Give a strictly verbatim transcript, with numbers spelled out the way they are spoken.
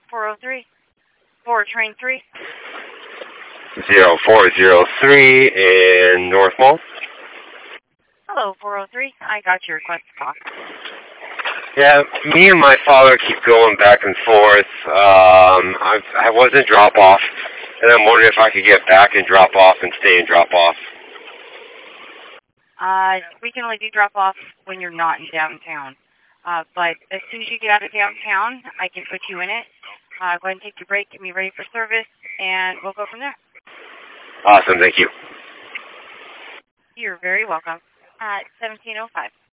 four oh three. four train three. zero four zero three in North Mall. Hello, four oh three. I got your request to talk. Yeah, me and my father keep going back and forth. Um, I, I was in drop-off, and I'm wondering if I could get back and drop-off and stay in drop-off. Uh, we can only do drop-off when you're not in downtown. Uh, but as soon as you get out of downtown, I can put you in it. Uh, go ahead and take your break, get me ready for service, and we'll go from there. Awesome, thank you. You're very welcome. At seventeen oh five.